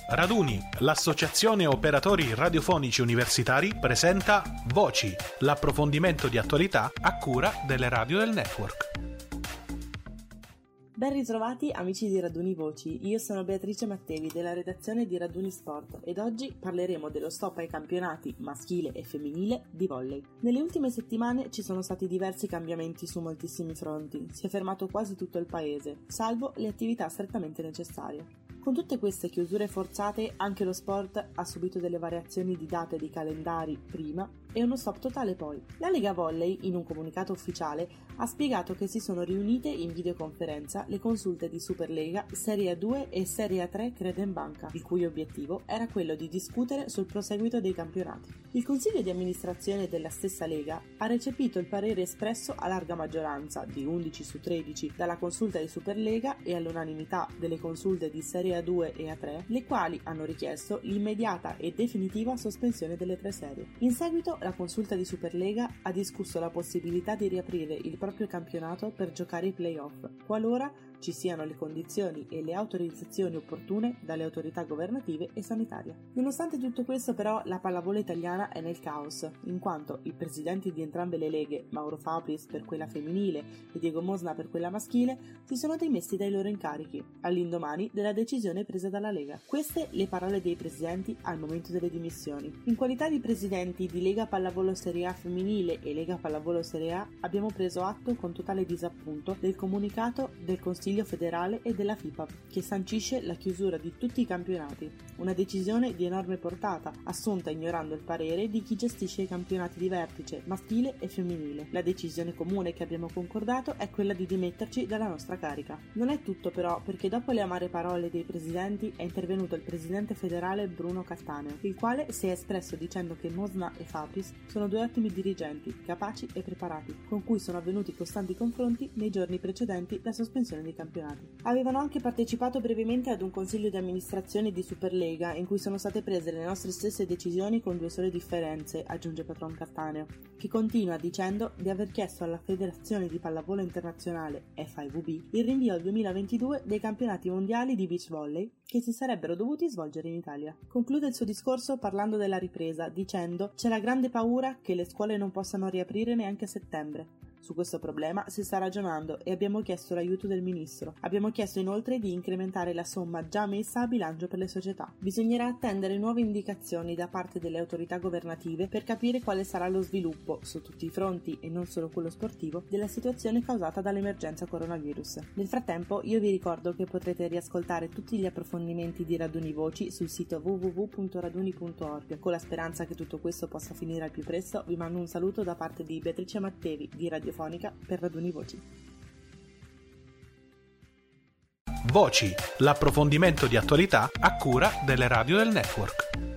Raduni, l'associazione operatori radiofonici universitari presenta Voci, l'approfondimento di attualità a cura delle radio del network. Ben ritrovati amici di Raduni Voci, io sono Beatrice Mattevi della redazione di Raduni Sport ed oggi parleremo dello stop ai campionati maschile e femminile di volley. Nelle ultime settimane ci sono stati diversi cambiamenti su moltissimi fronti, si è fermato quasi tutto il paese, salvo le attività strettamente necessarie. Con tutte queste chiusure forzate anche lo sport ha subito delle variazioni di date e di calendari prima e uno stop totale poi. La Lega Volley, in un comunicato ufficiale, ha spiegato che si sono riunite in videoconferenza le consulte di Superlega, Serie A2 e Serie A3 Credenbanca, il cui obiettivo era quello di discutere sul proseguito dei campionati. Il consiglio di amministrazione della stessa Lega ha recepito il parere espresso a larga maggioranza, di 11 su 13, dalla consulta di Superlega e all'unanimità delle consulte di Serie A2 e A3, le quali hanno richiesto l'immediata e definitiva sospensione delle tre serie. In seguito la consulta di Superlega ha discusso la possibilità di riaprire il proprio campionato per giocare i play-off, qualora ci siano le condizioni e le autorizzazioni opportune dalle autorità governative e sanitarie. Nonostante tutto questo, però, la pallavolo italiana è nel caos, in quanto i presidenti di entrambe le leghe, Mauro Fabris per quella femminile e Diego Mosna per quella maschile, si sono dimessi dai loro incarichi, all'indomani della decisione presa dalla Lega. Queste le parole dei presidenti al momento delle dimissioni. In qualità di presidenti di Lega Pallavolo Serie A femminile e Lega Pallavolo Serie A abbiamo preso atto con totale disappunto del comunicato del Consiglio federale e della FIPA che sancisce la chiusura di tutti i campionati, una decisione di enorme portata assunta ignorando il parere di chi gestisce i campionati di vertice maschile e femminile. La decisione comune che abbiamo concordato è quella di dimetterci dalla nostra carica. Non è tutto però, perché dopo le amare parole dei presidenti è intervenuto il presidente federale Bruno Cattaneo, il quale si è espresso dicendo che Mosna e Fabris sono due ottimi dirigenti, capaci e preparati, con cui sono avvenuti costanti confronti nei giorni precedenti la sospensione dei campionati. Avevano anche partecipato brevemente ad un consiglio di amministrazione di Superlega in cui sono state prese le nostre stesse decisioni con due sole differenze, aggiunge Patron Cattaneo, che continua dicendo di aver chiesto alla Federazione di Pallavolo Internazionale FIVB il rinvio al 2022 dei campionati mondiali di beach volley che si sarebbero dovuti svolgere in Italia. Conclude il suo discorso parlando della ripresa, dicendo: c'è la grande paura che le scuole non possano riaprire neanche a settembre. Su questo problema si sta ragionando e abbiamo chiesto l'aiuto del ministro. Abbiamo chiesto inoltre di incrementare la somma già messa a bilancio per le società. Bisognerà attendere nuove indicazioni da parte delle autorità governative per capire quale sarà lo sviluppo, su tutti i fronti e non solo quello sportivo, della situazione causata dall'emergenza coronavirus. Nel frattempo io vi ricordo che potrete riascoltare tutti gli approfondimenti di Raduni Voci sul sito www.raduni.org. Con la speranza che tutto questo possa finire al più presto, vi mando un saluto da parte di Beatrice Mattevi di Radio per Raduni Voci. Voci, l'approfondimento di attualità a cura delle radio del network.